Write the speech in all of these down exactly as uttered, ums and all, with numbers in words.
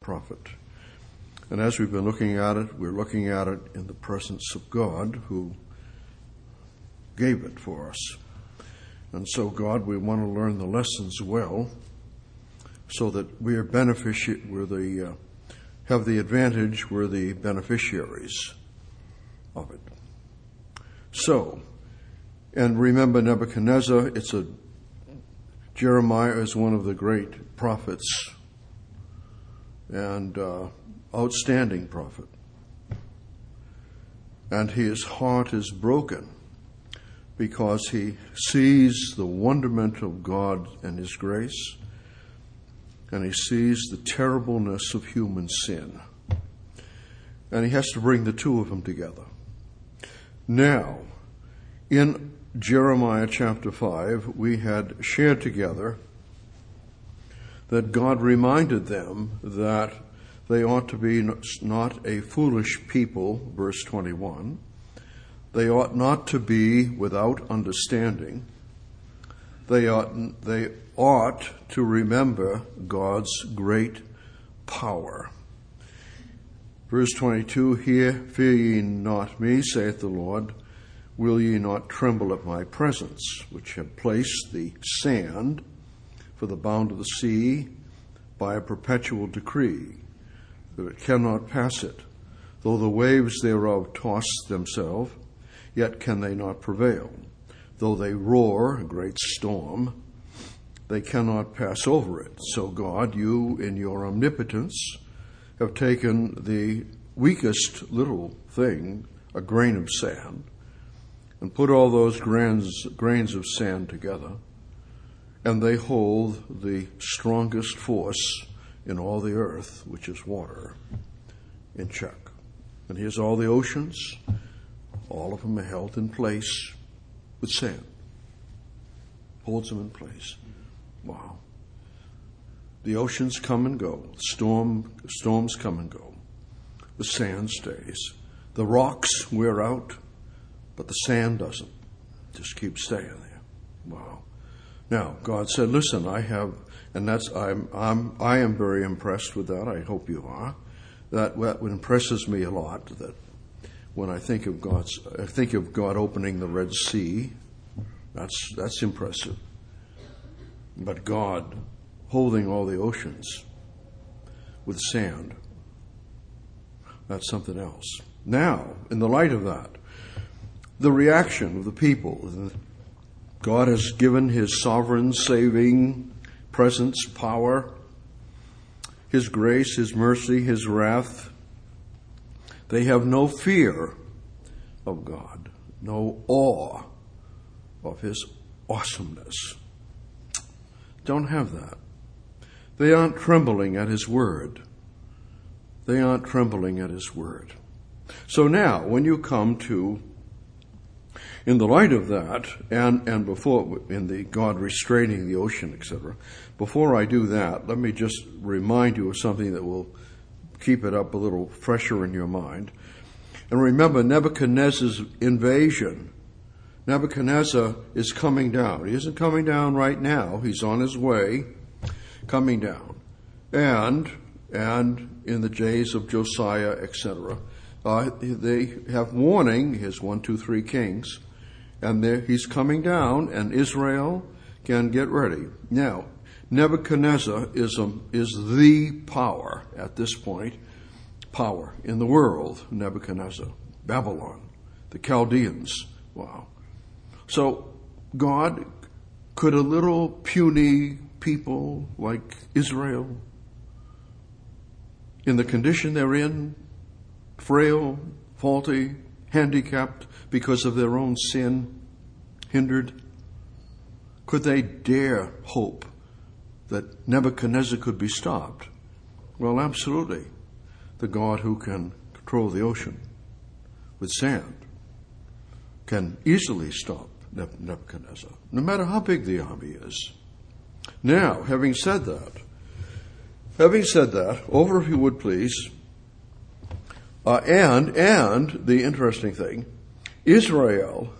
prophet. And as we've been looking at it, we're looking at it in the presence of God who gave it for us. And so, God, we want to learn the lessons well so that we are benefici- we're the, uh, have the advantage, we're the beneficiaries of it. So, and remember Nebuchadnezzar, it's a, Jeremiah is one of the great prophets and uh, outstanding prophet. And his heart is broken because he sees the wonderment of God and his grace, and he sees the terribleness of human sin. And he has to bring the two of them together. Now, in Jeremiah chapter five, we had shared together that God reminded them that they ought to be not a foolish people, verse twenty-one. They ought not to be without understanding. They ought, they ought to remember God's great power. Verse twenty-two, Hear, fear ye not me, saith the Lord. Will ye not tremble at my presence, which have placed the sand for the bound of the sea by a perpetual decree, that it cannot pass it? Though the waves thereof toss themselves, yet can they not prevail. Though they roar, a great storm, they cannot pass over it. So God, you in your omnipotence have taken the weakest little thing, a grain of sand, and put all those grains, grains of sand together, and they hold the strongest force in all the earth, which is water, in check. And here's all the oceans. All of them are held in place with sand. Holds them in place. Wow. The oceans come and go. Storm, storms come and go. The sand stays. The rocks wear out, but the sand doesn't. Just keeps staying there. Wow. Now, God said, listen, I have, and that's, I'm, I'm, I am very impressed with that. I hope you are. That, that impresses me a lot, that when I think of God's, I think of God opening the Red Sea. That's, that's impressive. But God holding all the oceans with sand, that's something else. Now, in the light of that, the reaction of the people, God has given his sovereign, saving presence, power, his grace, his mercy, his wrath. They have no fear of God, no awe of his awesomeness. Don't have that. They aren't trembling at his word. They aren't trembling at his word. So now, when you come to, in the light of that, and, and before, in the God restraining the ocean, et cetera, before I do that, let me just remind you of something that will keep it up a little fresher in your mind. And remember Nebuchadnezzar's invasion. Nebuchadnezzar is coming down. He isn't coming down right now. He's on his way, coming down. And, and in the days of Josiah, et cetera, uh, they have warning, his one, two, three kings, and he's coming down, and Israel can get ready. Now, Nebuchadnezzar is, a, is the power at this point, power in the world, Nebuchadnezzar, Babylon, the Chaldeans. Wow. So God, could a little puny people like Israel, in the condition they're in, frail, faulty, handicapped because of their own sin, hindered, could they dare hope that Nebuchadnezzar could be stopped? Well, absolutely. The God who can control the ocean with sand can easily stop Nebuchadnezzar, no matter how big the army is. Now, having said that, having said that, over if you would please, uh, and, and the interesting thing, Israel,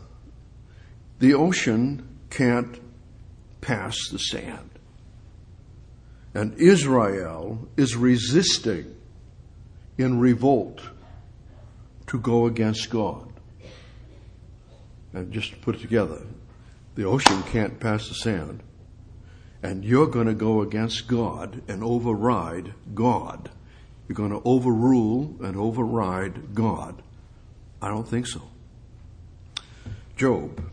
the ocean can't pass the sand. And Israel is resisting in revolt to go against God. And just to put it together, the ocean can't pass the sand, and you're going to go against God and override God. You're going to overrule and override God. I don't think so. Job.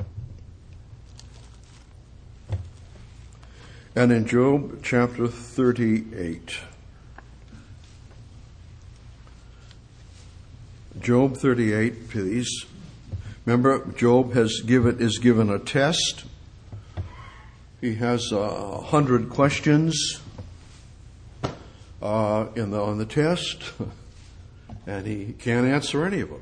And in Job chapter thirty-eight, Job thirty-eight, please. Remember, Job has given is given a test. He has a hundred questions uh, in the on the test, and he can't answer any of them.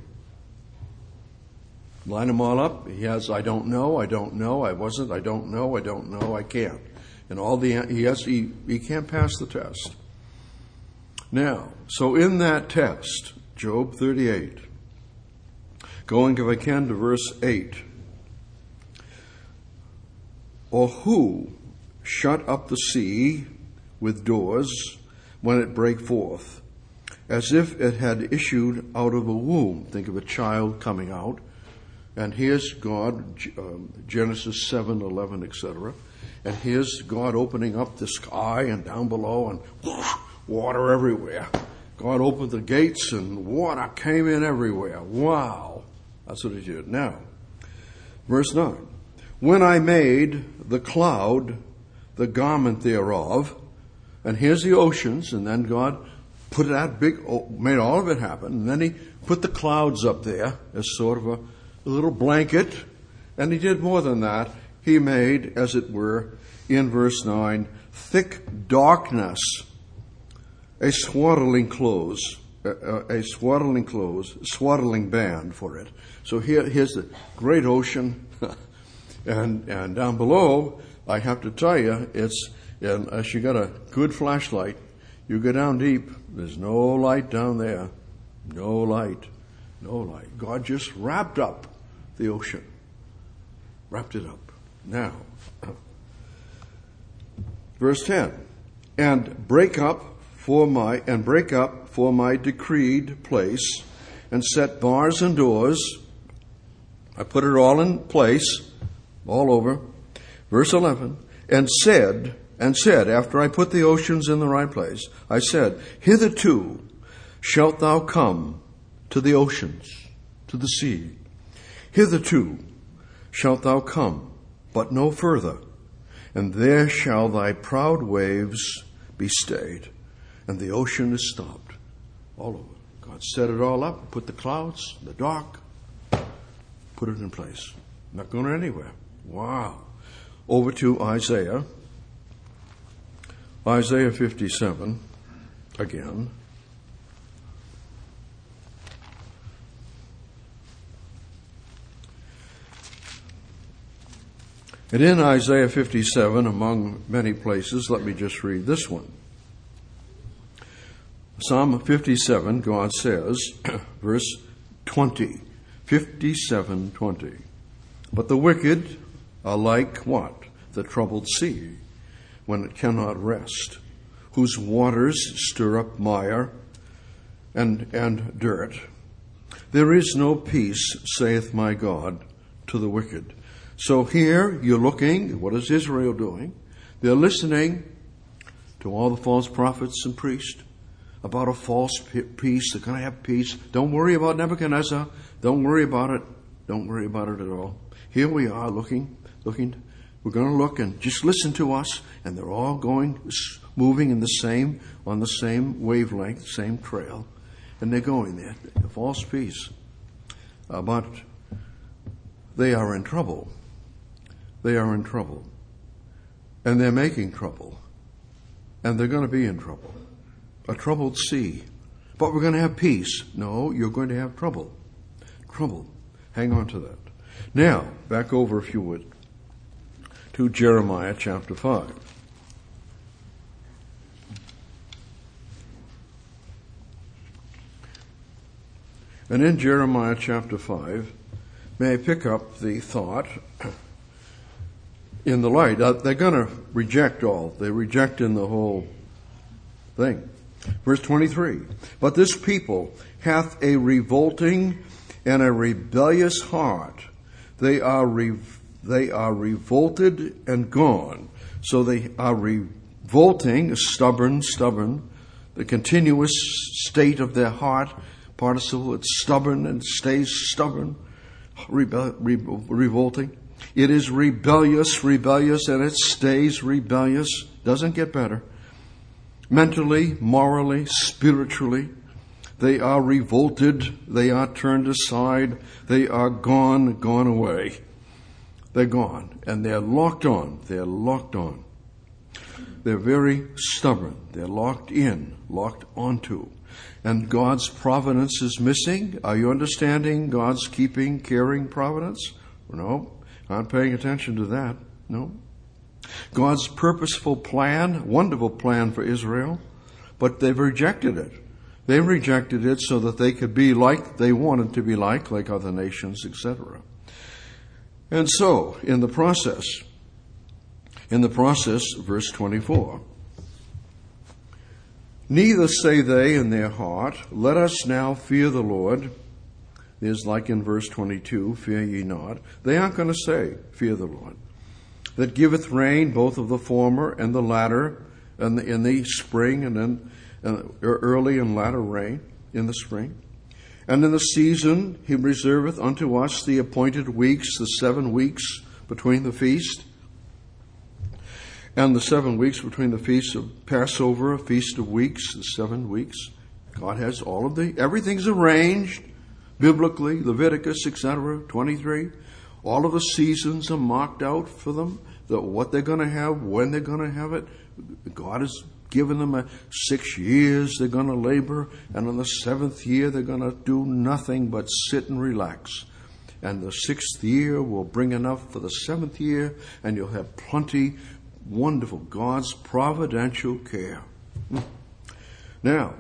Line them all up. He has, I don't know, I don't know, I wasn't, I don't know, I don't know, I can't. And all the he has, he, he can't pass the test. Now, so in that test, Job thirty-eight, going, if I can, to verse eight. Or who shut up the sea with doors when it brake forth, as if it had issued out of a womb? Think of a child coming out. And here's God, um, Genesis seven, eleven, et cetera. And here's God opening up the sky and down below, and whoosh, water everywhere. God opened the gates and water came in everywhere. Wow. That's what he did. Now, verse nine. When I made the cloud the garment thereof, and here's the oceans, and then God put that big, made all of it happen, and then he put the clouds up there as sort of a, a little blanket, and he did more than that. He made, as it were, in verse nine, thick darkness, a swaddling clothes, a, a swaddling clothes, swaddling band for it. So here, here's the great ocean, and and down below, I have to tell you, it's unless you got a good flashlight, you go down deep. There's no light down there, no light, no light. God just wrapped up the ocean, wrapped it up. Now, verse ten, and break up for my and break up for my decreed place, and set bars and doors. I put it all in place, all over. Verse eleven, and said and said after I put the oceans in the right place, I said, hitherto shalt thou come to the oceans, to the sea. Hitherto shalt thou come, but no further, and there shall thy proud waves be stayed, and the ocean is stopped all over. God set it all up, put the clouds, the dark, put it in place. Not going anywhere. Wow. Over to Isaiah. Isaiah fifty-seven, again. And in Isaiah fifty-seven, among many places, let me just read this one. Psalm fifty-seven, God says, verse twenty, fifty-seven twenty. But the wicked are like what? The troubled sea, when it cannot rest, whose waters stir up mire and, and dirt. There is no peace, saith my God, to the wicked. So here you're looking, what is Israel doing? They're listening to all the false prophets and priests about a false peace. They're going to have peace. Don't worry about Nebuchadnezzar. Don't worry about it. Don't worry about it at all. Here we are looking, looking. We're going to look and just listen to us. And they're all going, moving in the same, on the same wavelength, same trail. And they're going there. A false peace. Uh, but they are in trouble. They are in trouble. And they're making trouble. And they're going to be in trouble. A troubled sea. But we're going to have peace. No, you're going to have trouble. Trouble. Hang on to that. Now, back over, if you would, to Jeremiah chapter five. And in Jeremiah chapter five, may I pick up the thought in the light. Uh, they're going to reject all. They're rejecting the whole thing. Verse twenty-three, but this people hath a revolting and a rebellious heart. They are re- they are revolted and gone. So they are revolting, stubborn, stubborn. The continuous state of their heart, participle, it's stubborn and stays stubborn, rebel, re- revolting. It is rebellious, rebellious, and it stays rebellious. Doesn't get better. Mentally, morally, spiritually, they are revolted. They are turned aside. They are gone, gone away. They're gone, and they're locked on. They're locked on. They're very stubborn. They're locked in, locked onto. And God's providence is missing. Are you understanding God's keeping, caring providence? No, not paying attention to that. No. God's purposeful plan, wonderful plan for Israel, but they've rejected it. They rejected it so that they could be like they wanted to be like, like other nations, et cetera. And so, in the process, in the process, verse twenty-four, neither say they in their heart, let us now fear the Lord. There's like in verse twenty-two, fear ye not. They aren't going to say, fear the Lord. That giveth rain, both of the former and the latter, and the, in the spring, and then uh, early and latter rain in the spring. And in the season he reserveth unto us the appointed weeks, the seven weeks between the feast, and the seven weeks between the feast of Passover, feast of weeks, the seven weeks. God has all of the, everything's arranged biblically, Leviticus, et cetera, twenty-three. All of the seasons are marked out for them, that what they're going to have, when they're going to have it. God has given them a six years they're going to labor, and in the seventh year they're going to do nothing but sit and relax. And the sixth year will bring enough for the seventh year, and you'll have plenty. Wonderful, God's providential care. Now,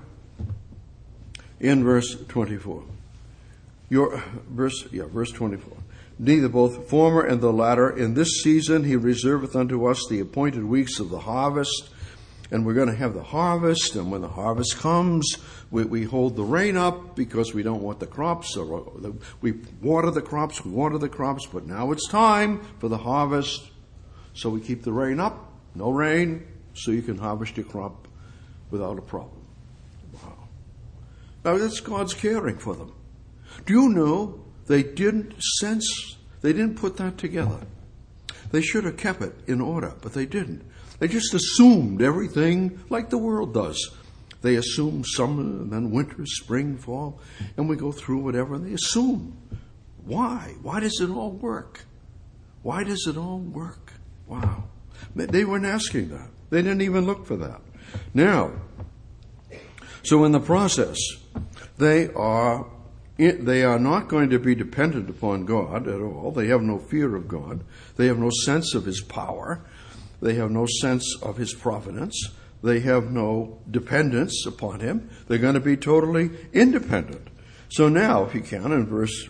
in verse twenty-four, your verse, yeah, verse twenty-four. Neither both former and the latter, in this season he reserveth unto us the appointed weeks of the harvest. And we're going to have the harvest, and when the harvest comes, we, we hold the rain up because we don't want the crops. Or we water the crops, we water the crops, but now it's time for the harvest. So we keep the rain up, no rain, so you can harvest your crop without a problem. Wow. Now that's God's caring for them. Do you know they didn't sense, they didn't put that together. They should have kept it in order, but they didn't. They just assumed everything like the world does. They assume summer and then winter, spring, fall, and we go through whatever, and they assume. Why? Why does it all work? Why does it all work? Wow. They weren't asking that. They didn't even look for that. Now, so in the process, they are they are not going to be dependent upon God at all. They have no fear of God. They have no sense of His power. They have no sense of His providence. They have no dependence upon Him. They're going to be totally independent. So now, if you can, in verse,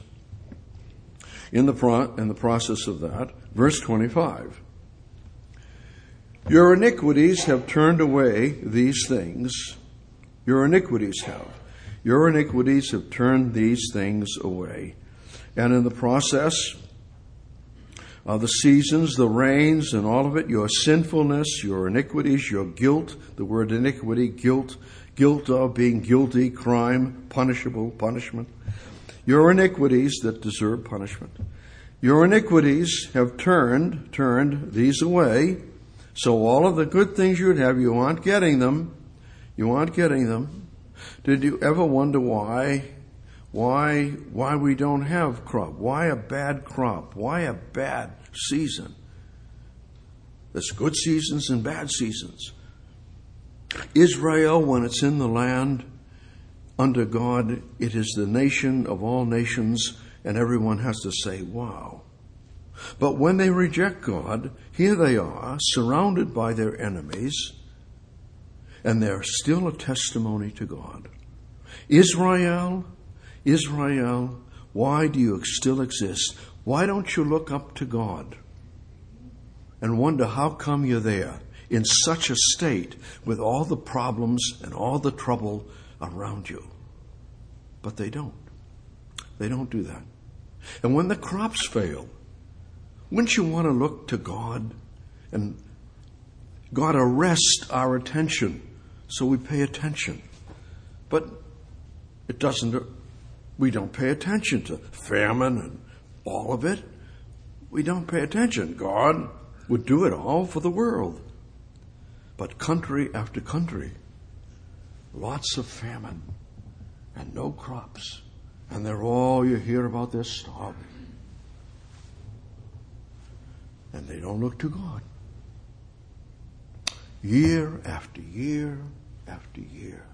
in the pro, in the process of that, verse twenty-five. Your iniquities have turned away these things. Your iniquities have. Your iniquities have turned these things away. And in the process of the seasons, the rains, and all of it, your sinfulness, your iniquities, your guilt, the word iniquity, guilt, guilt of being guilty, crime, punishable, punishment. Your iniquities that deserve punishment. Your iniquities have turned, turned these away. So all of the good things you'd have, you aren't getting them. You aren't getting them. Did you ever wonder why, why, why we don't have crop? Why a bad crop? Why a bad season? There's good seasons and bad seasons. Israel, when it's in the land under God, it is the nation of all nations, and everyone has to say, wow. But when they reject God, here they are, surrounded by their enemies, and they're still a testimony to God. Israel, Israel, why do you still exist? Why don't you look up to God and wonder how come you're there? in such a state with all the problems and all the trouble around you. But they don't. They don't do that. And when the crops fail, wouldn't you want to look to God? And God arrests our attention so we pay attention. But it doesn't, we don't pay attention to famine and all of it. We don't pay attention. God would do it all for the world. But country after country, lots of famine and no crops. And they're all, you hear about, they're starving. And they don't look to God. Year after year after year.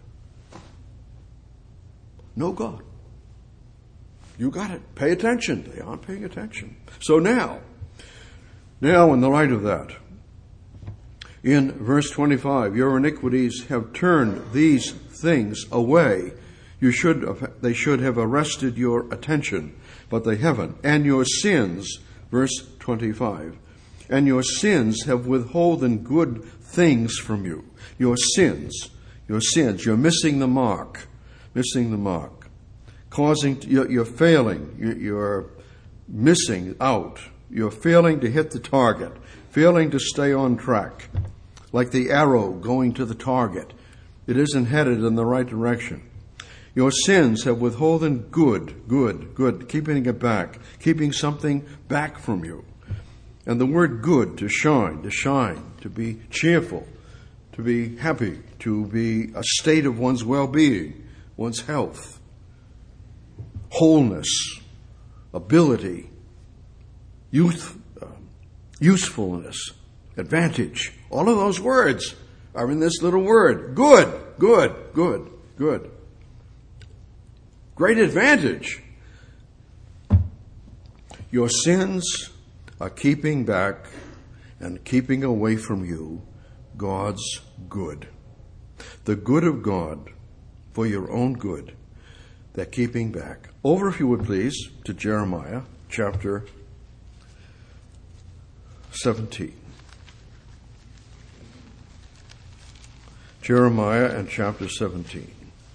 No God. You got it. Pay attention. They aren't paying attention. So now, now in the light of that, in verse twenty-five, your iniquities have turned these things away. You should have, they should have arrested your attention, but they haven't. And your sins, verse twenty-five, and your sins have withholden good things from you. Your sins, your sins, you're missing the mark, missing the mark, causing, you're, you're failing, you're, you're missing out, you're failing to hit the target, failing to stay on track, like the arrow going to the target. It isn't headed in the right direction. Your sins have withholden good, good, good, keeping it back, keeping something back from you. And the word good, to shine, to shine, to be cheerful, to be happy, to be a state of one's well-being, one's health, wholeness, ability, youth, uh, usefulness, advantage. All of those words are in this little word. Good, good, good, good. Great advantage. Your sins are keeping back and keeping away from you God's good. The good of God for your own good. They're keeping back. Over, if you would please, to Jeremiah chapter seventeen. Jeremiah and chapter seventeen.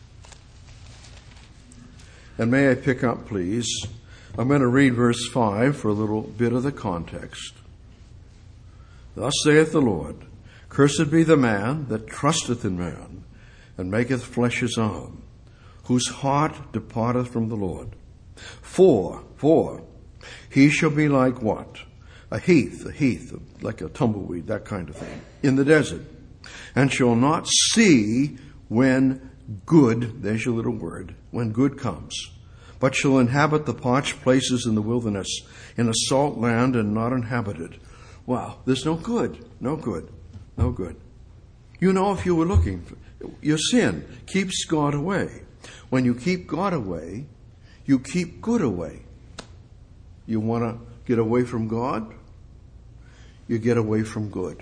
And may I pick up, please? I'm going to read verse five for a little bit of the context. Thus saith the Lord, cursed be the man that trusteth in man, and maketh flesh his arm, whose heart departeth from the Lord. For, for, he shall be like what? A heath, a heath, like a tumbleweed, that kind of thing, in the desert, and shall not see when good, there's your little word, when good comes, but shall inhabit the parched places in the wilderness, in a salt land and not inhabited. Wow, there's no good, no good, no good. You know, if you were looking, for, your sin keeps God away. When you keep God away, you keep good away. You want to get away from God, you get away from good.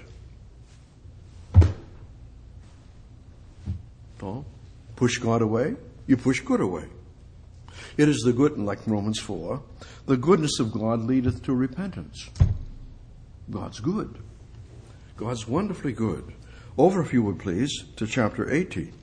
Oh, push God away, you push good away. It is the good, like Romans four, the goodness of God leadeth to repentance. God's good. God's wonderfully good. Over, if you would please, to chapter eighteen.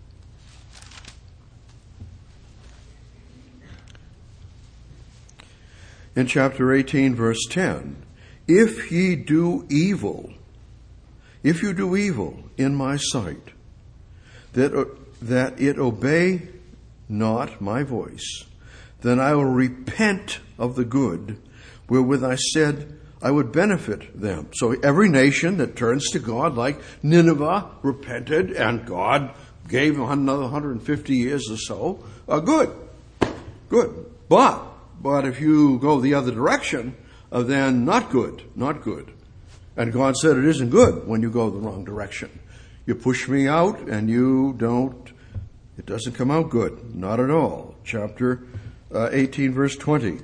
In chapter eighteen, verse ten, if ye do evil, if you do evil in my sight, that, that it obey not my voice, then I will repent of the good wherewith I said I would benefit them. So every nation that turns to God, like Nineveh, repented, and God gave another one hundred fifty years or so, are good. Good. But, but if you go the other direction, uh, then not good, not good. And God said it isn't good when you go the wrong direction. You push me out and you don't, it doesn't come out good. Not at all. Chapter uh, eighteen, verse twenty.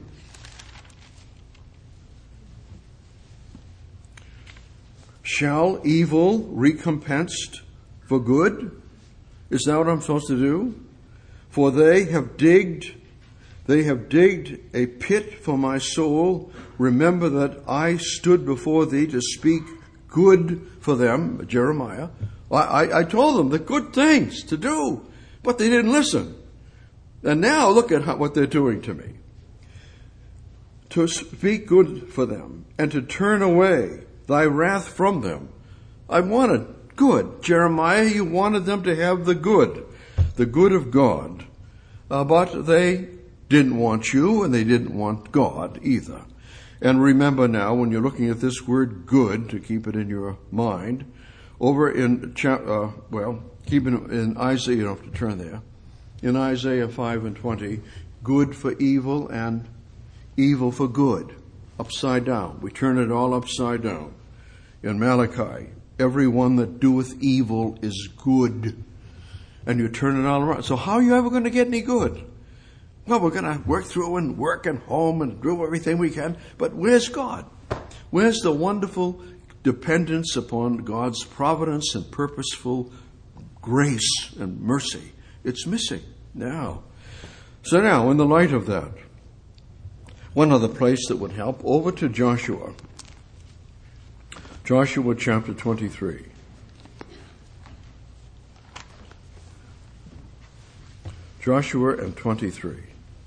Shall evil recompensed for good? Is that what I'm supposed to do? For they have digged, they have digged a pit for my soul. Remember that I stood before thee to speak good for them, Jeremiah. I, I, I told them the good things to do, but they didn't listen. And now look at how, what they're doing to me. To speak good for them and to turn away thy wrath from them. I wanted good. Jeremiah, you wanted them to have the good, the good of God. Uh, but they didn't want you, and they didn't want God either. And remember now, when you're looking at this word good, to keep it in your mind, over in, uh, well, keep it in Isaiah, you don't have to turn there. In Isaiah five and twenty, good for evil and evil for good. Upside down. We turn it all upside down. In Malachi, everyone that doeth evil is good. And you turn it all around. So how are you ever going to get any good? Well, we're going to work through and work and home and do everything we can. But where's God? Where's the wonderful dependence upon God's providence and purposeful grace and mercy? It's missing now. So now, in the light of that, one other place that would help, over to Joshua. Joshua chapter twenty-three. Joshua and twenty-three.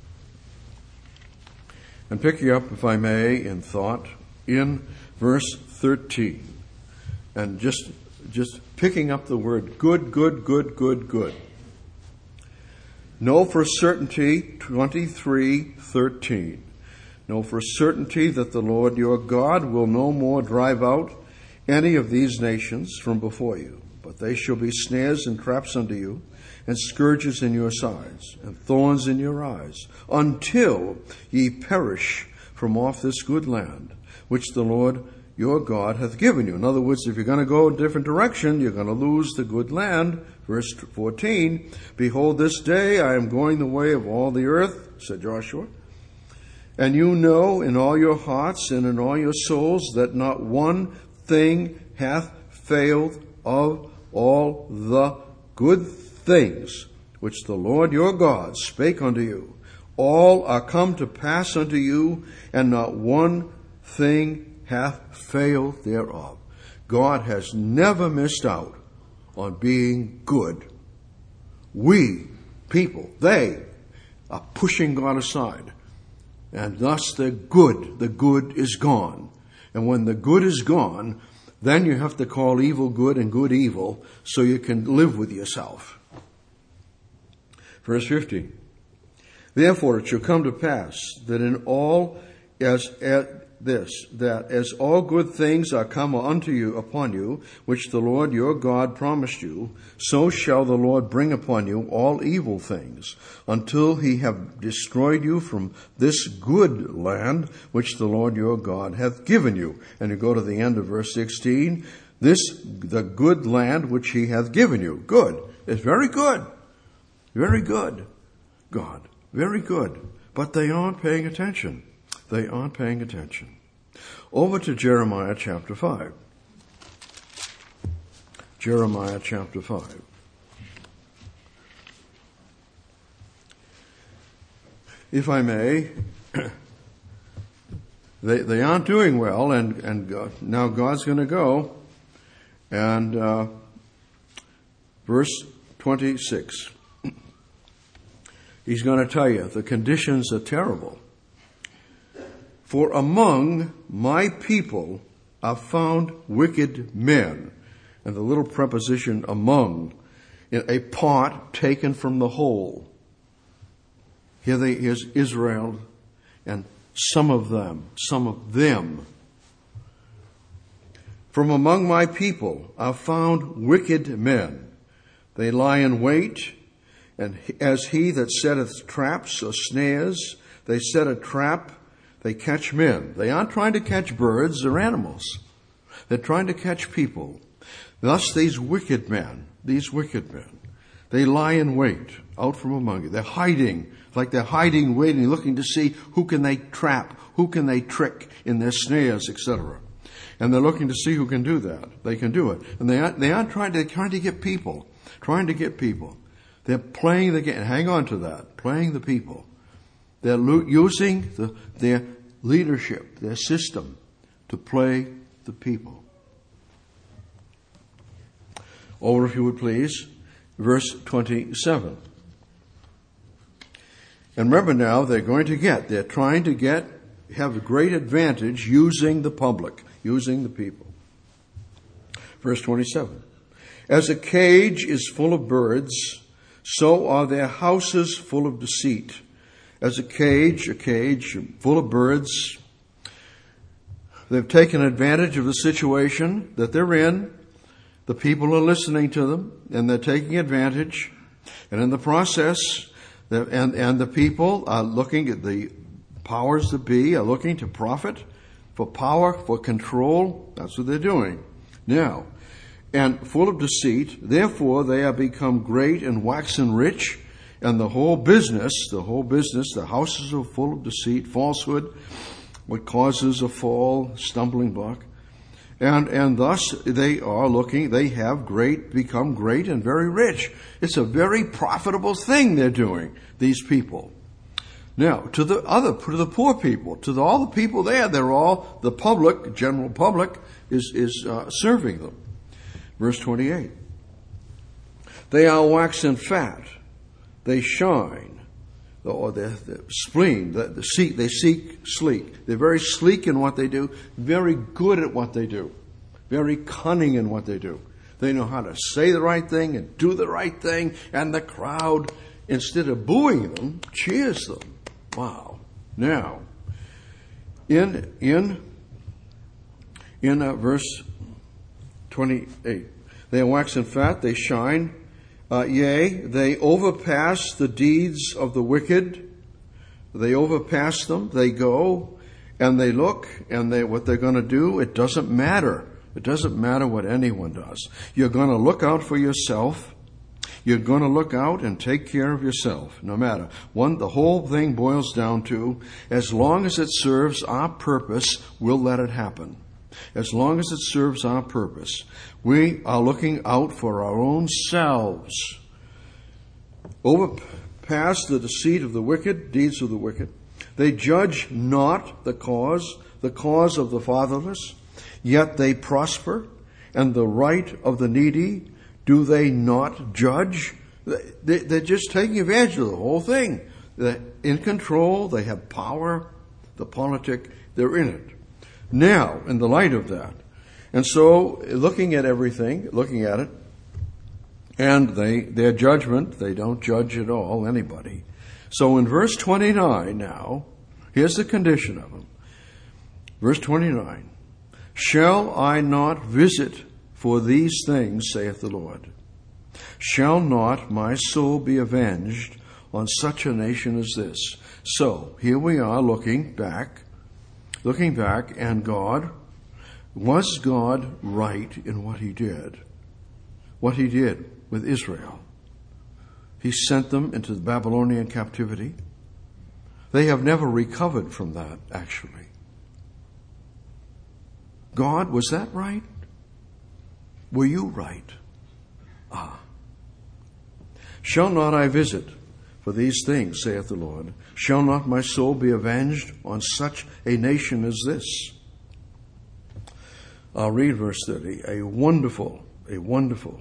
And pick you up, if I may, in thought, in verse thirteen. And just, just picking up the word good, good, good, good, good. Know for certainty, twenty-three thirteen. Know for certainty that the Lord your God will no more drive out any of these nations from before you, but they shall be snares and traps unto you, and scourges in your sides, and thorns in your eyes, until ye perish from off this good land, which the Lord your God hath given you. In other words, if you're going to go a different direction, you're going to lose the good land. Verse fourteen, behold, this day I am going the way of all the earth, said Joshua, and you know in all your hearts and in all your souls that not one thing hath failed of all the good things which the Lord your God spake unto you. All are come to pass unto you, and not one thing hath failed thereof. God has never missed out on being good. We, people, they are pushing God aside. And thus the good, the good is gone. And when the good is gone, then you have to call evil good and good evil so you can live with yourself. Verse fifteen. Therefore it shall come to pass that in all as at this, that as all good things are come unto you upon you, which the Lord your God promised you, so shall the Lord bring upon you all evil things, until he have destroyed you from this good land which the Lord your God hath given you. And you go to the end of verse sixteen, this, the good land which he hath given you. Good. It's very good. Very good, God. Very good. But they aren't paying attention. They aren't paying attention. Over to Jeremiah chapter five. Jeremiah chapter five. If I may, they they aren't doing well, and, and God, now God's going to go. And uh, verse twenty-six. He's going to tell you the conditions are terrible. For among my people are found wicked men. And the little preposition among, in a part taken from the whole. Here they, here's Israel, and some of them, some of them. From among my people are found wicked men. They lie in wait, and as he that setteth traps or snares, they set a trap, they catch men. They aren't trying to catch birds or animals. They're trying to catch people. Thus these wicked men, these wicked men, they lie in wait out from among you. They're hiding, like they're hiding, waiting, looking to see who can they trap, who can they trick in their snares, et cetera. And they're looking to see who can do that. They can do it. And they aren't, they aren't trying to, trying to get people, trying to get people. They're playing the game. Hang on to that. Playing the people. They're lo- using the, their leadership, their system, to play the people. Over, if you would please, verse twenty-seven. And remember now, they're going to get, they're trying to get, have a great advantage using the public, using the people. Verse twenty-seven. As a cage is full of birds, so are their houses full of deceit. As a cage, a cage full of birds, they've taken advantage of the situation that they're in. The people are listening to them, and they're taking advantage. And in the process, and, and the people are looking at the powers that be, are looking to profit, for power, for control. That's what they're doing. Now, and full of deceit, therefore they are become great and waxen rich, and the whole business, the whole business, the houses are full of deceit, falsehood, what causes a fall, stumbling block. And and thus they are looking, they have great, become great and very rich. It's a very profitable thing they're doing, these people. Now, to the other, to the poor people, to the, all the people there, they're all, the public, general public, is, is uh, serving them. Verse twenty-eight. They are waxen fat, they shine, or their, their spleen, the, the seek, they seek sleek. They're very sleek in what they do, very good at what they do, very cunning in what they do. They know how to say the right thing and do the right thing, and the crowd, instead of booing them, cheers them. Wow. Now, in in in uh, verse twenty-eight, they are waxen fat, they shine, uh, yea, they overpass the deeds of the wicked. They overpass them. They go and they look, and they what they're going to do. It doesn't matter. It doesn't matter what anyone does. You're going to look out for yourself. You're going to look out and take care of yourself, no matter. One, the whole thing boils down to, as long as it serves our purpose, we'll let it happen. As long as it serves our purpose, we are looking out for our own selves. Overpass the deceit of the wicked, deeds of the wicked. They judge not the cause, the cause of the fatherless, yet they prosper, and the right of the needy do they not judge? They're just taking advantage of the whole thing. They're in control. They have power. The politic, they're in it. Now, in the light of that, and so looking at everything, looking at it, and they their judgment, they don't judge at all anybody. So in verse twenty-nine now, here's the condition of them. Verse twenty-nine, shall I not visit for these things, saith the Lord? Shall not my soul be avenged on such a nation as this? So, here we are looking back, looking back, and God, was God right in what he did? What he did with Israel? He sent them into the Babylonian captivity. They have never recovered from that, actually. God, was that right? Were you right? Ah. Shall not I visit for these things, saith the Lord? Shall not my soul be avenged on such a nation as this? I'll read verse thirty. A wonderful, a wonderful,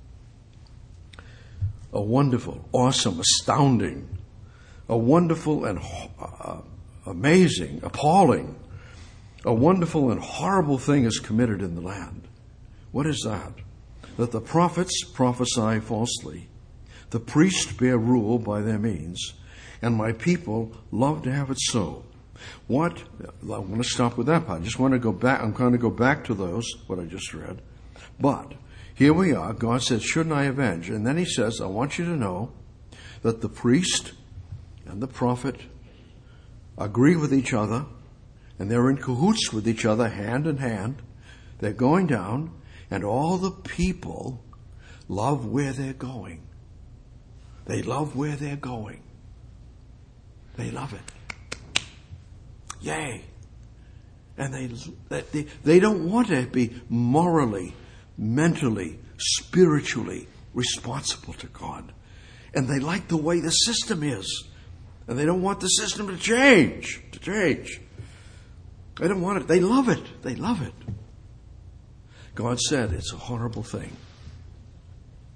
a wonderful, awesome, astounding, a wonderful and uh, amazing, appalling, a wonderful and horrible thing is committed in the land. What is that? That the prophets prophesy falsely, the priests bear rule by their means, and my people love to have it so. What? I want to stop with that part. I just want to go back. I'm going to go back to those, what I just read. But here we are. God says, shouldn't I avenge? And then he says, I want you to know that the priest and the prophet agree with each other, and they're in cahoots with each other, hand in hand. They're going down, and all the people love where they're going. They love where they're going. They love it. Yay. And they, they, they don't want to be morally, mentally, spiritually responsible to God. And they like the way the system is. And they don't want the system to change, to change. They don't want it. They love it. They love it. God said it's a horrible thing.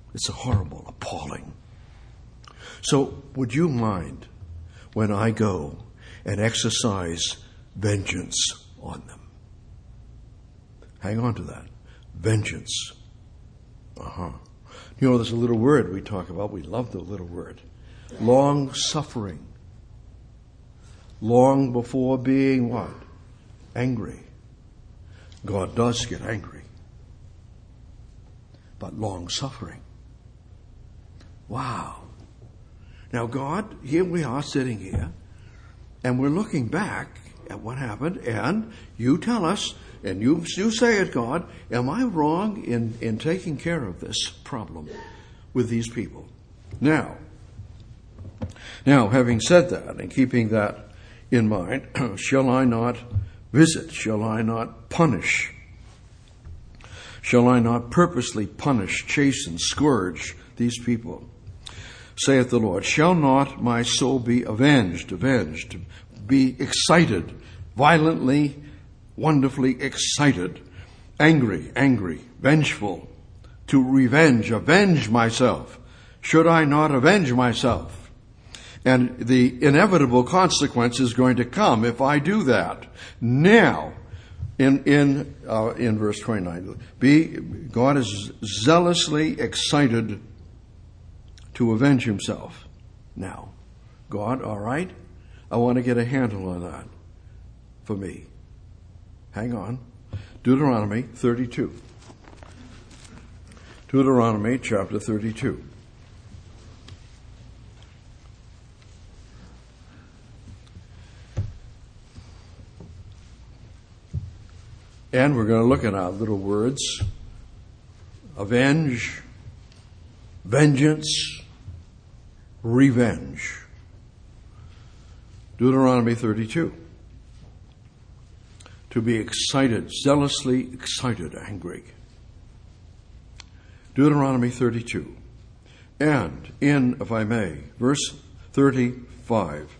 It's horrible, appalling. So would you mind when I go and exercise vengeance on them? Hang on to that. Vengeance. Uh-huh. You know, there's a little word we talk about. We love the little word. Long suffering. Long before being what? Angry. God does get angry. But long suffering. Wow. Now God, here we are sitting here, and we're looking back at what happened, and you tell us, and you, you say it, God, am I wrong in, in taking care of this problem with these people? Now, now, having said that and keeping that in mind, shall I not visit? Shall I not punish? Shall I not purposely punish, chasten, scourge these people? Saith the Lord, shall not my soul be avenged, avenged, be excited, violently, wonderfully excited, angry, angry, vengeful, to revenge, avenge myself? Should I not avenge myself? And the inevitable consequence is going to come if I do that. Now, in in uh, in verse twenty-nine, be God is zealously excited to avenge himself. Now, God, all right, I want to get a handle on that for me. Hang on. Deuteronomy thirty-two. Deuteronomy chapter thirty-two. And we're going to look at our little words. Avenge, vengeance, revenge. Deuteronomy thirty-two. To be excited, zealously excited, angry. Deuteronomy thirty-two. And in, if I may, verse thirty-five.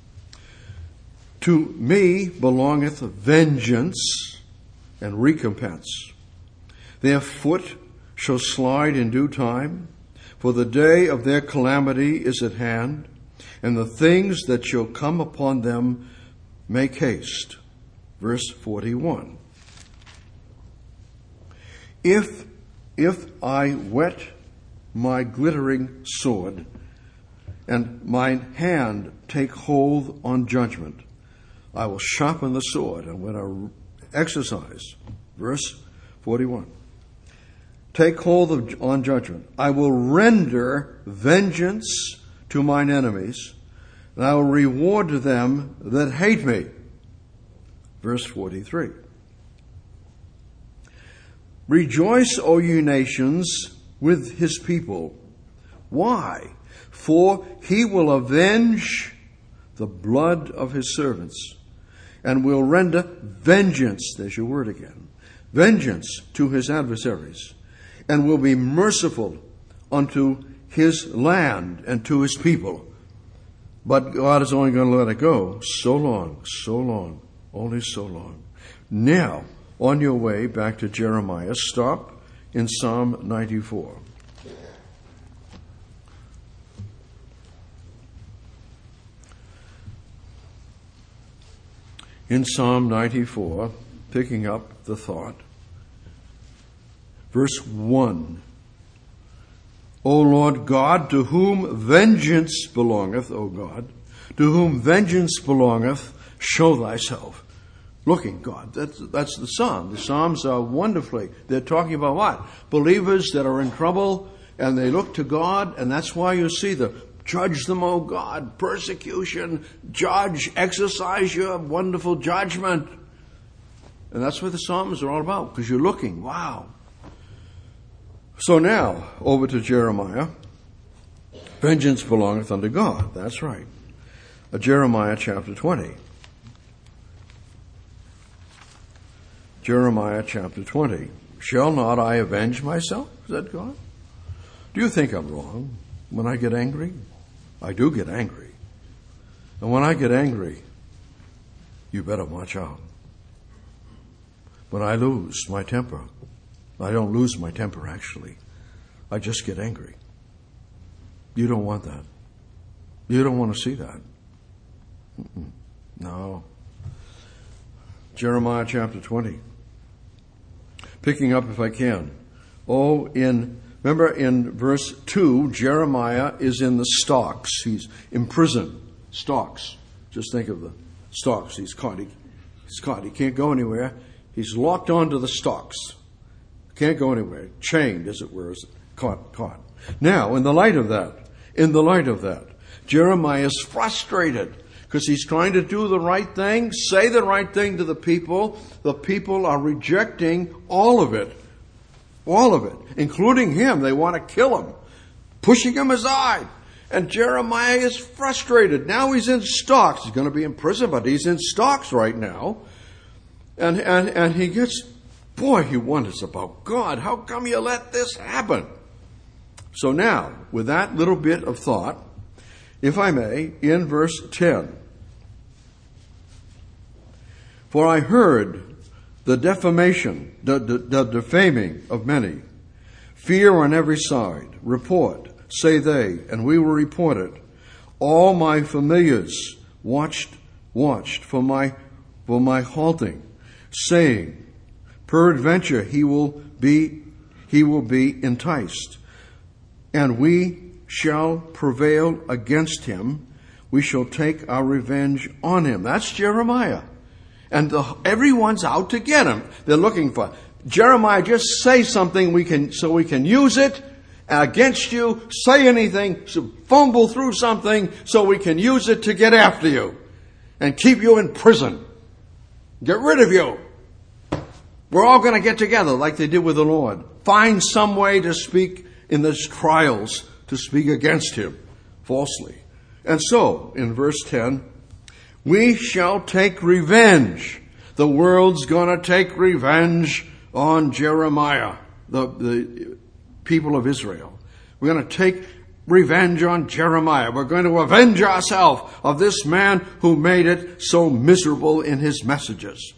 To me belongeth vengeance and recompense. Their foot shall slide in due time, for the day of their calamity is at hand, and the things that shall come upon them make haste. Verse forty-one. If, if I whet my glittering sword, and mine hand take hold on judgment, I will sharpen the sword, and when I exercise, verse forty-one, take hold of, on judgment, I will render vengeance to mine enemies, and I will reward them that hate me. Verse forty-three. Rejoice, O ye nations, with his people. Why? For he will avenge the blood of his servants, and will render vengeance, there's your word again, vengeance to his adversaries, and will be merciful unto his land and to his people. But God is only going to let it go so long, so long, only so long. Now, on your way back to Jeremiah, stop in Psalm ninety-four. In Psalm ninety-four, picking up the thought, verse one. O Lord God, to whom vengeance belongeth, O God, to whom vengeance belongeth, show thyself. Looking, God, that's, that's the Psalm. The Psalms are wonderfully, they're talking about what? Believers that are in trouble, and they look to God, and that's why you see the judge them, O God, persecution, judge, exercise your wonderful judgment. And that's what the Psalms are all about, because you're looking, wow. So now, over to Jeremiah. Vengeance belongeth unto God. That's right. Uh, Jeremiah chapter twenty. Jeremiah chapter twenty. Shall not I avenge myself, said God? Do you think I'm wrong when I get angry? I do get angry. And when I get angry, you better watch out. When I lose my temper, I don't lose my temper actually. I just get angry. You don't want that. You don't want to see that. Mm-mm. No. Jeremiah chapter twenty. Picking up if I can. Oh, in, remember in verse two, Jeremiah is in the stocks. He's imprisoned. Stocks. Just think of the stocks. He's caught. He, he's caught. He can't go anywhere. He's locked onto the stocks. Can't go anywhere. Chained, as it were. Caught. Caught. Now, in the light of that, in the light of that, Jeremiah is frustrated because he's trying to do the right thing, say the right thing to the people. The people are rejecting all of it. All of it, including him. They want to kill him, pushing him aside. And Jeremiah is frustrated. Now he's in stocks. He's going to be in prison, but he's in stocks right now. And, and, and he gets, boy, he wonders about God. How come you let this happen? So now, with that little bit of thought, if I may, in verse ten. For I heard the defamation, the, the, the defaming of many. Fear on every side. Report, say they, and we will report it. All my familiars watched, watched for my, for my halting, saying, peradventure he will be, he will be enticed, and we shall prevail against him. We shall take our revenge on him. That's Jeremiah. And the, everyone's out to get him. They're looking for Jeremiah. Just say something we can, so we can use it against you. Say anything, so fumble through something, so we can use it to get after you and keep you in prison. Get rid of you. We're all going to get together like they did with the Lord. Find some way to speak in these trials, to speak against him falsely. And so, in verse ten, we shall take revenge. The world's going to take revenge on Jeremiah, the, the people of Israel. We're going to take revenge on Jeremiah. We're going to avenge ourselves of this man who made it so miserable in his messages.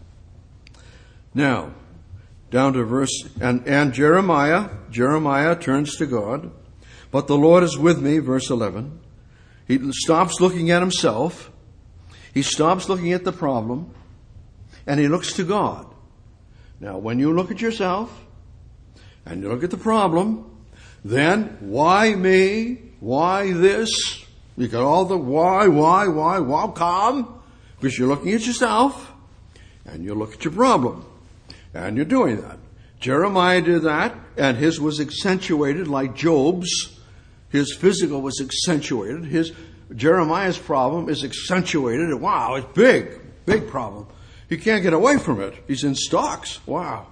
Now, down to verse, and, and Jeremiah, Jeremiah turns to God. But the Lord is with me, verse eleven. He stops looking at himself. He stops looking at the problem, and he looks to God. Now, when you look at yourself, and you look at the problem, then why me? Why this? You got all the why, why, why, why, come? Because you're looking at yourself, and you look at your problem, and you're doing that. Jeremiah did that, and his was accentuated like Job's. His physical was accentuated. His Jeremiah's problem is accentuated. Wow, it's big, big problem. He can't get away from it. He's in stocks. Wow.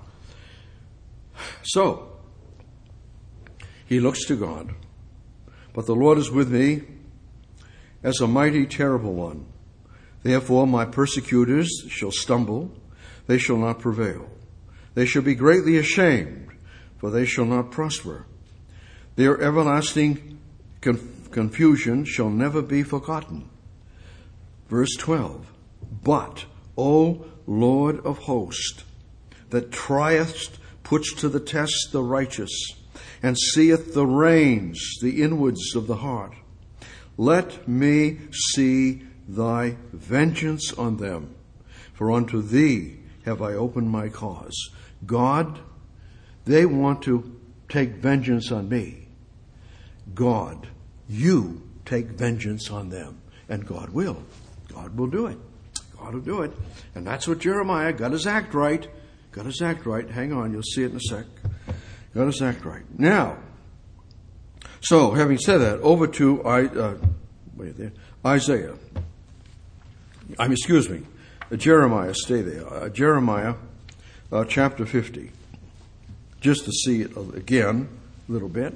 So, he looks to God. But the Lord is with me as a mighty, terrible one. Therefore my persecutors shall stumble. They shall not prevail. They shall be greatly ashamed, for they shall not prosper. Their everlasting conf- confusion shall never be forgotten. Verse twelve. But, O Lord of hosts, that triest, puts to the test the righteous, and seeth the reins, the inwards of the heart, let me see thy vengeance on them, for unto thee have I opened my cause. God, they want to take vengeance on me. God, you take vengeance on them. And God will. God will do it. God will do it. And that's what Jeremiah got his act right. Got his act right. Hang on, you'll see it in a sec. Got his act right. Now, so having said that, over to I, uh, wait there, Isaiah. I'm excuse me, uh, Jeremiah. Stay there. Uh, Jeremiah, uh, chapter fifty. Just to see it again a little bit.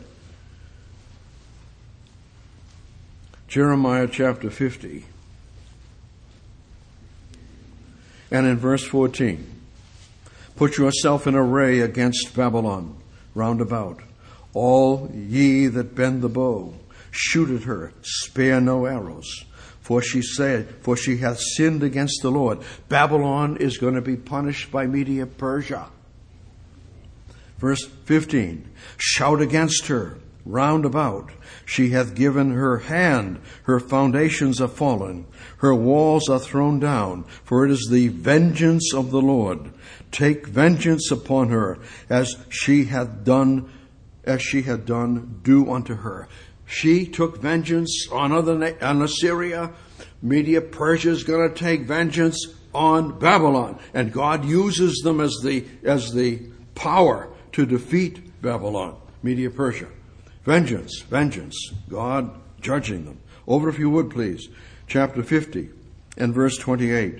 Jeremiah chapter fifty. And in verse fourteen. Put yourself in array against Babylon round about. All ye that bend the bow, shoot at her, spare no arrows. For she said, for she hath sinned against the Lord. Babylon is going to be punished by Media Persia. Verse fifteen, shout against her round about. She hath given her hand, her foundations are fallen, her walls are thrown down, for it is the vengeance of the Lord. Take vengeance upon her, as she hath done, as she had done, do unto her. She took vengeance on other on Assyria. Media Persia is going to take vengeance on Babylon, and God uses them as the as the power to defeat Babylon, Media Persia. Vengeance, vengeance, God judging them. Over, if you would, please, chapter fifty and verse twenty-eight.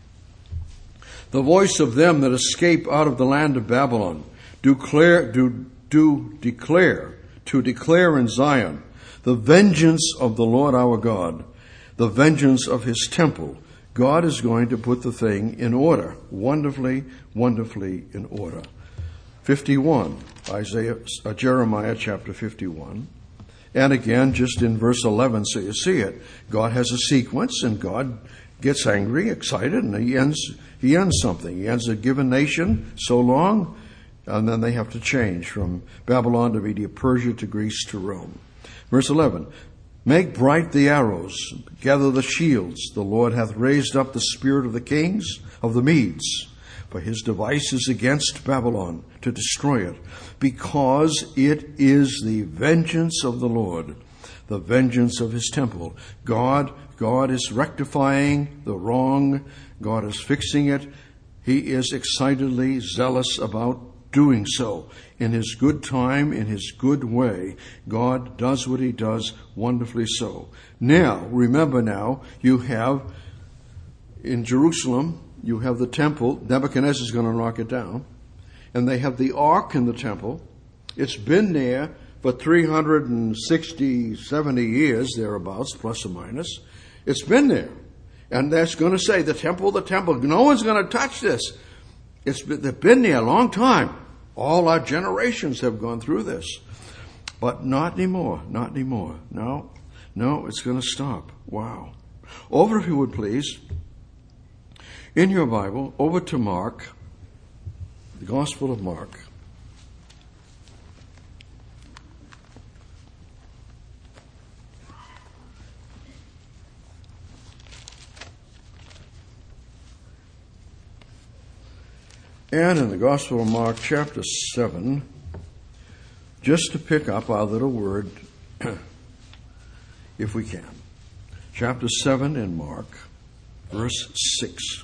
The voice of them that escape out of the land of Babylon do declare, do, do declare, to declare in Zion the vengeance of the Lord our God, the vengeance of his temple. God is going to put the thing in order, wonderfully, wonderfully in order. fifty-one, Isaiah, uh, Jeremiah chapter fifty-one. And again, just in verse eleven, so you see it, God has a sequence, and God gets angry, excited, and he ends, he ends something. He ends a given nation so long, and then they have to change from Babylon to Media Persia to Greece to Rome. Verse eleven, make bright the arrows, gather the shields. The Lord hath raised up the spirit of the kings of the Medes, for his device is against Babylon to destroy it, because it is the vengeance of the Lord, the vengeance of his temple. God, God is rectifying the wrong. God is fixing it. He is excitedly zealous about doing so. In his good time, in his good way, God does what he does wonderfully so. Now, remember now, you have in Jerusalem, you have the temple. Nebuchadnezzar is going to knock it down. And they have the ark in the temple. It's been there for three hundred sixty, seventy years, thereabouts, plus or minus. It's been there. And that's going to say, the temple, the temple. No one's going to touch this. It's been, they've been there a long time. All our generations have gone through this. But not anymore. Not anymore. No. No, it's going to stop. Wow. Over, if you would, please. In your Bible, over to Mark, the Gospel of Mark. And in the Gospel of Mark, chapter seven, just to pick up our little word, if we can. Chapter seven in Mark, verse six.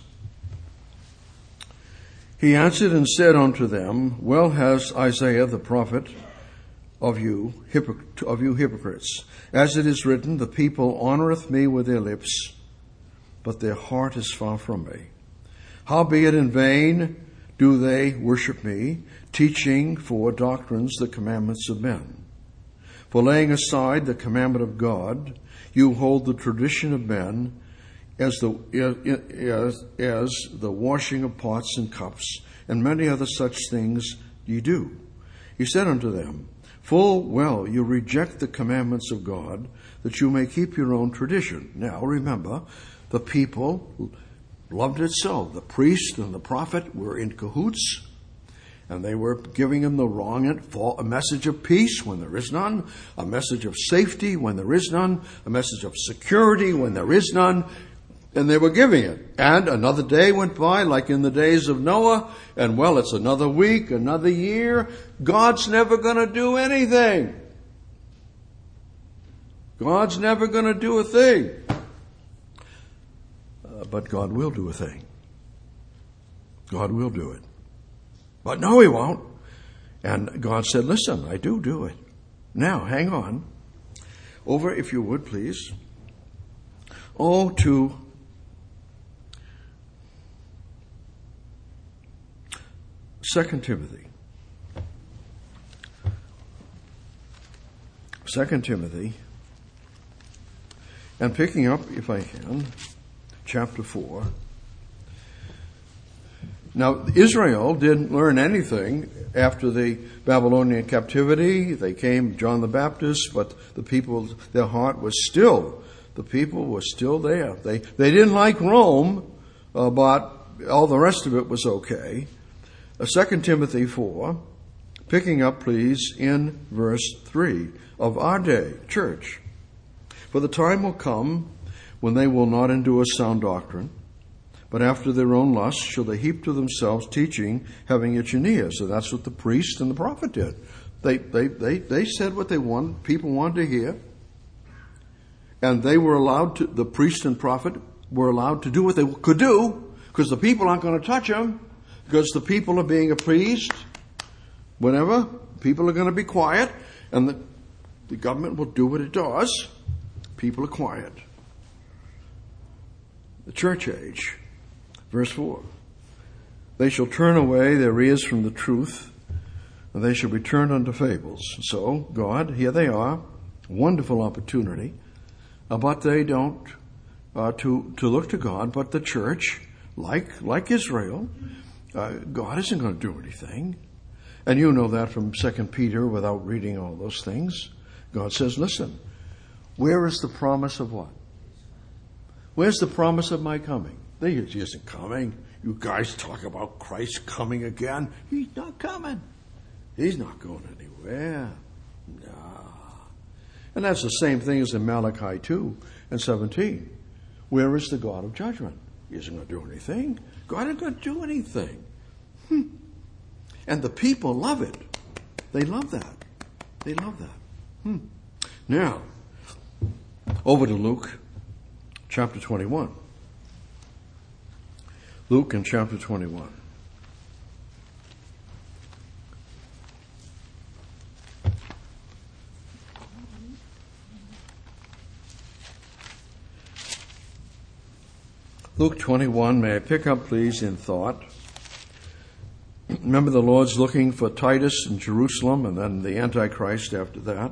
He answered and said unto them, well has Isaiah the prophet of you, hypoc- of you hypocrites, as it is written, the people honoreth me with their lips, but their heart is far from me. Howbeit in vain do they worship me, teaching for doctrines the commandments of men. For laying aside the commandment of God, you hold the tradition of men, as the as, as the washing of pots and cups, and many other such things ye do. He said unto them, full well you reject the commandments of God, that you may keep your own tradition. Now remember, the people loved it so. The priest and the prophet were in cahoots, and they were giving him the wrong a message of peace when there is none, a message of safety when there is none, a message of security when there is none. And they were giving it. And another day went by, like in the days of Noah, and well, it's another week, another year. God's never going to do anything. God's never going to do a thing. Uh, but God will do a thing. God will do it. But no, he won't. And God said, listen, I do do it. Now, hang on. Over, if you would, please. Oh, to Second Timothy. Second Timothy. And picking up, if I can, chapter four. Now, Israel didn't learn anything after the Babylonian captivity. They came, John the Baptist, but the people, their heart was still, the people were still there. They, they didn't like Rome, uh, but all the rest of it was okay. Second Timothy four, Picking up, please, in verse three of our day, church. For the time will come when they will not endure sound doctrine, but after their own lusts shall they heap to themselves teaching, having itching ears. So that's what the priest and the prophet did. They, they, they, they said what they wanted, people wanted to hear, and they were allowed to, the priest and prophet were allowed to do what they could do, because the people aren't going to touch them, because the people are being appeased. Whenever, people are going to be quiet, and the, the government will do what it does. People are quiet. The church age, verse four. They shall turn away their ears from the truth, and they shall be turned unto fables. So, God, here they are, wonderful opportunity, uh, but they don't uh, to to look to God. But the church, like like Israel, uh, God isn't going to do anything. And you know that from Second Peter without reading all those things. God says, listen, where is the promise of what? Where's the promise of my coming? He isn't coming. You guys talk about Christ coming again. He's not coming. He's not going anywhere. No. And that's the same thing as in Malachi two and seventeen. Where is the God of judgment? He isn't going to do anything. God isn't going to do anything. Hmm. And the people love it. They love that. They love that. Hmm. Now, over to Luke chapter twenty-one. Luke in chapter twenty-one. Luke twenty-one, may I pick up, please, in thought? Remember, the Lord's looking for Titus in Jerusalem and then the Antichrist after that.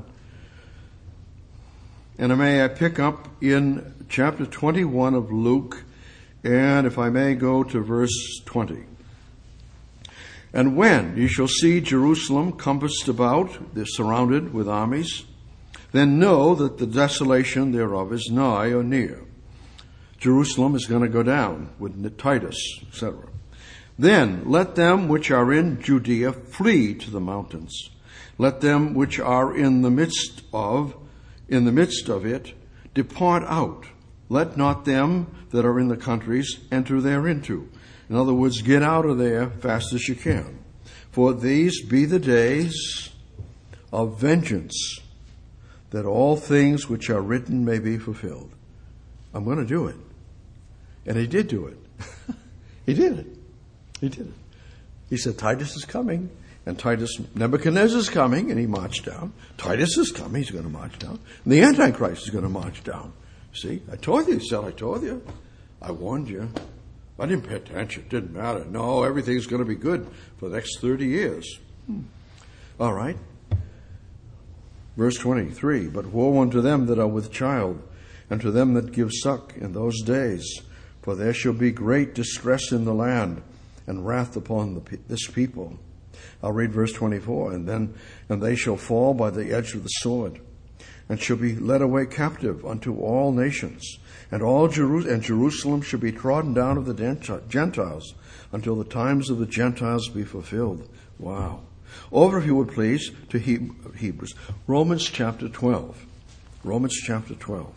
And may I pick up in chapter twenty-one of Luke, and if I may go to verse twenty. And when you shall see Jerusalem compassed about, they're surrounded with armies, then know that the desolation thereof is nigh or near. Jerusalem is going to go down with Titus, et cetera. Then let them which are in Judea flee to the mountains. Let them which are in the midst of, in the midst of it, depart out. Let not them that are in the countries enter thereinto. In other words, get out of there fast as you can. For these be the days of vengeance, that all things which are written may be fulfilled. I'm going to do it. And he did do it. He did it. He did it. He said, Titus is coming. And Titus, Nebuchadnezzar is coming, and he marched down. Titus is coming, he's going to march down. And the Antichrist is going to march down. See, I told you, he said, I told you. I warned you. I didn't pay attention. It didn't matter. No, everything's going to be good for the next thirty years. Hmm. All right. Verse twenty-three, but woe unto them that are with child, and to them that give suck in those days. For there shall be great distress in the land, and wrath upon the, this people. I'll read verse twenty-four. And then, and they shall fall by the edge of the sword, and shall be led away captive unto all nations. And all Jeru- and Jerusalem shall be trodden down of the Gentiles, until the times of the Gentiles be fulfilled. Wow. Over, if you would please, to he- Hebrews. Romans chapter twelve. Romans chapter twelve.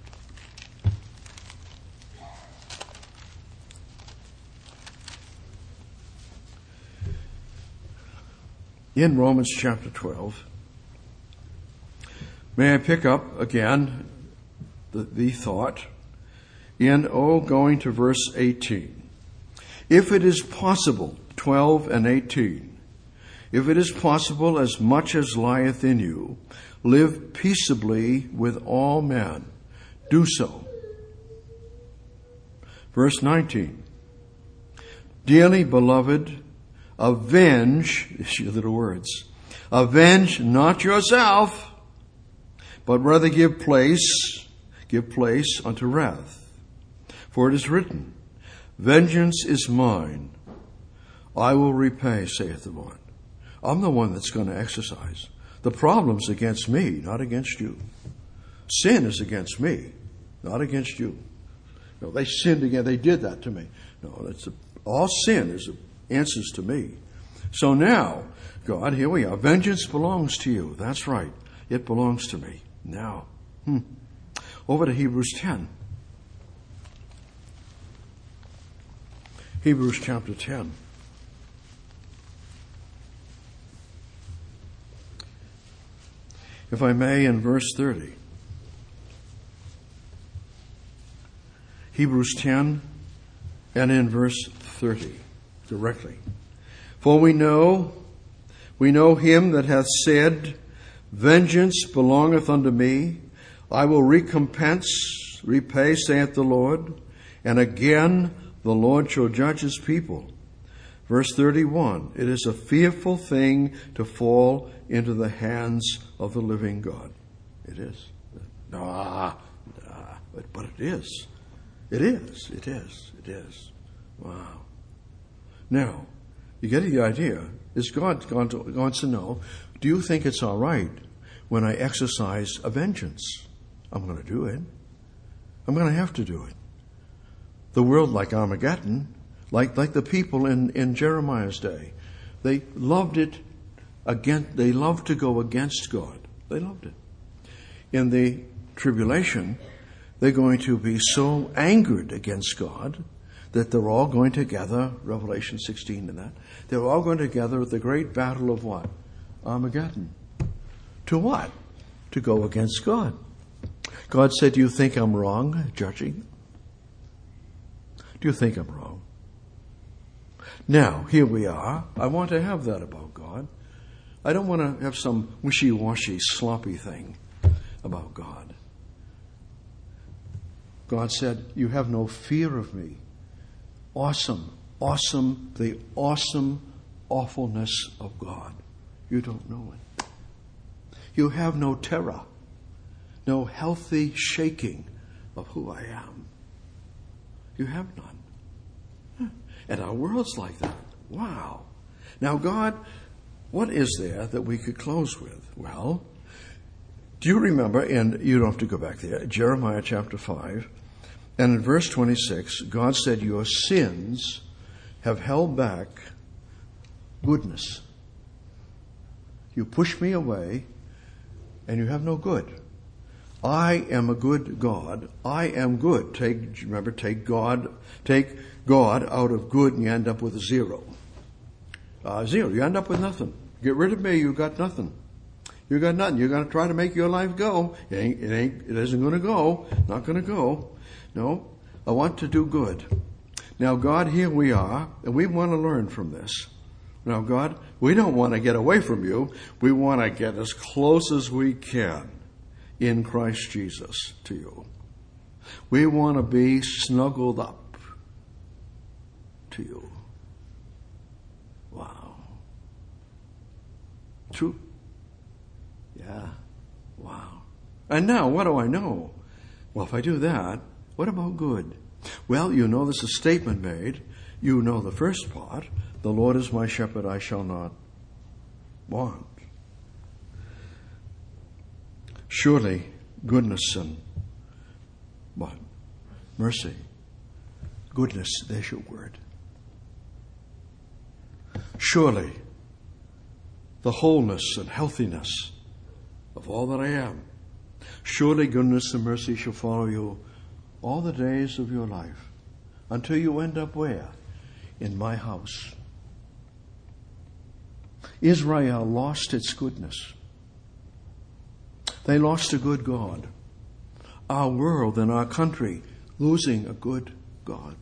In Romans chapter twelve, may I pick up again the, the thought in, oh, going to verse eighteen. If it is possible, twelve and eighteen, if it is possible, as much as lieth in you, live peaceably with all men. Do so. Verse nineteen. Dearly beloved, avenge, these are little words, avenge not yourself, but rather give place, give place unto wrath. For it is written, vengeance is mine, I will repay, saith the Lord. I'm the one that's going to exercise. The problem's against me, not against you. Sin is against me, not against you. No, they sinned again. They did that to me. No, that's a, all sin is a, answers to me. So now, God, here we are. Vengeance belongs to you. That's right. It belongs to me. Now, hmm. over to Hebrews ten. Hebrews chapter ten. If I may, in verse thirty. Hebrews ten and in verse thirty, directly. For we know, we know him that hath said, Vengeance belongeth unto me, I will recompense, repay, saith the Lord. And again, the Lord shall judge his people. Verse thirty-one, it is a fearful thing to fall into the hands of the living God. It is. Nah, nah, but, but it is. It is. It is. It is. Wow. Now, you get the idea. Is God going to, wants to know, do you think it's all right when I exercise a vengeance? I'm going to do it. I'm going to have to do it. The world, like Armageddon, like like the people in, in Jeremiah's day, they loved it against, they loved to go against God. They loved it. In the tribulation, they're going to be so angered against God that they're all going to gather, Revelation sixteen and that, they're all going to gather at the great battle of what? Armageddon. To what? To go against God. God said, do you think I'm wrong judging? Do you think I'm wrong? Now, here we are. I want to have that about God. I don't want to have some wishy-washy, sloppy thing about God. God said, you have no fear of me. Awesome, awesome, the awesome awfulness of God. You don't know it. You have no terror, no healthy shaking of who I am. You have none. And our world's like that. Wow. Now, God, what is there that we could close with? Well, do you remember, and you don't have to go back there, Jeremiah chapter five, and in verse twenty-six, God said, your sins have held back goodness. You push me away, and you have no good. I am a good God. I am good. Take, remember, take God, take God out of good, and you end up with a zero. Uh, zero. You end up with nothing. Get rid of me, you got nothing. You got nothing. You're going to try to make your life go. It ain't. It ain't. It isn't going to go. Not going to go. No. I want to do good. Now, God, here we are, and we want to learn from this. Now, God, we don't want to get away from you. We want to get as close as we can in Christ Jesus to you. We want to be snuggled up to you. Wow. True. Yeah. Wow. And now, what do I know? Well, if I do that, what about good? Well, you know there's a statement made. You know the first part. The Lord is my shepherd, I shall not want. Surely, goodness and what? Mercy. Goodness, there's your word. Surely, the wholeness and healthiness of all that I am. Surely goodness and mercy shall follow you all the days of your life until you end up where? In my house. Israel lost its goodness. They lost a good God. Our world and our country losing a good God.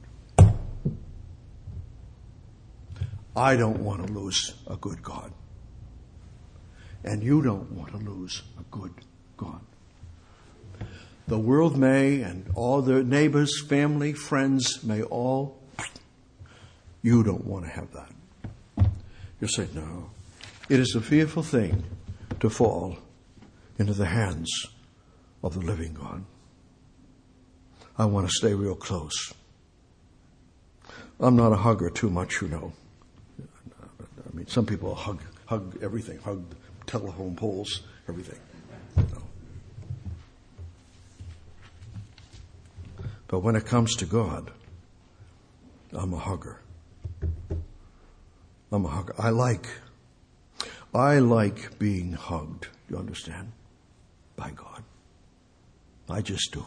I don't want to lose a good God. And you don't want to lose a good God. The world may, and all their neighbors, family, friends may all. You don't want to have that. You say, no. It is a fearful thing to fall into the hands of the living God. I want to stay real close. I'm not a hugger too much, you know. I mean, some people hug, hug everything, hug telephone poles, everything. No. But when it comes to God, I'm a hugger. I'm a hugger. I like, I like being hugged. You understand? By God. I just do.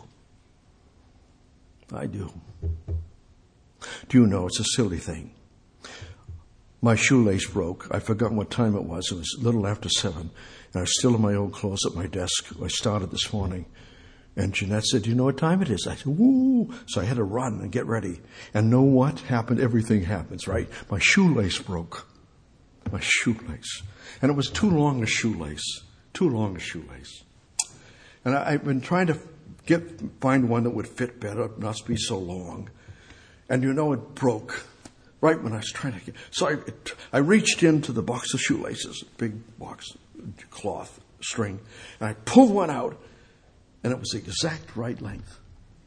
I do. Do you know, it's a silly thing. My shoelace broke. I'd forgotten what time it was. It was a little after seven. And I was still in my old clothes at my desk. I started this morning. And Jeanette said, do you know what time it is? I said, woo. So I had to run and get ready. And know what happened? Everything happens, right? My shoelace broke. My shoelace. And it was too long a shoelace. Too long a shoelace. And I, I've been trying to get find one that would fit better, not be so long. And you know, it broke right when I was trying to get. So I, it, I reached into the box of shoelaces, big box, cloth, string, and I pulled one out, and it was the exact right length.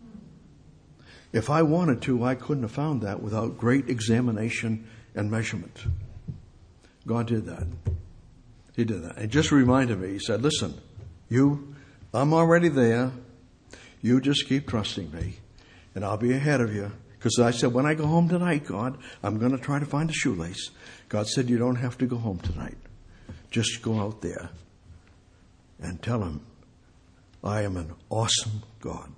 If I wanted to, I couldn't have found that without great examination and measurement. God did that. He did that. It just reminded me, he said, listen, you, I'm already there. You just keep trusting me, and I'll be ahead of you. Because I said, when I go home tonight, God, I'm going to try to find a shoelace. God said, you don't have to go home tonight. Just go out there and tell him, I am an awesome God.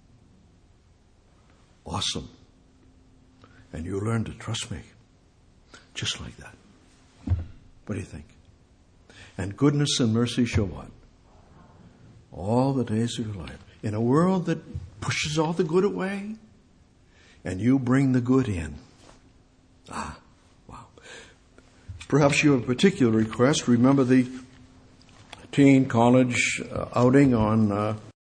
Awesome. And you learn to trust me. Just like that. What do you think? And goodness and mercy shall what? All the days of your life. In a world that pushes all the good away, and you bring the good in. Ah, wow. Perhaps you have a particular request. Remember the teen college uh, outing on uh,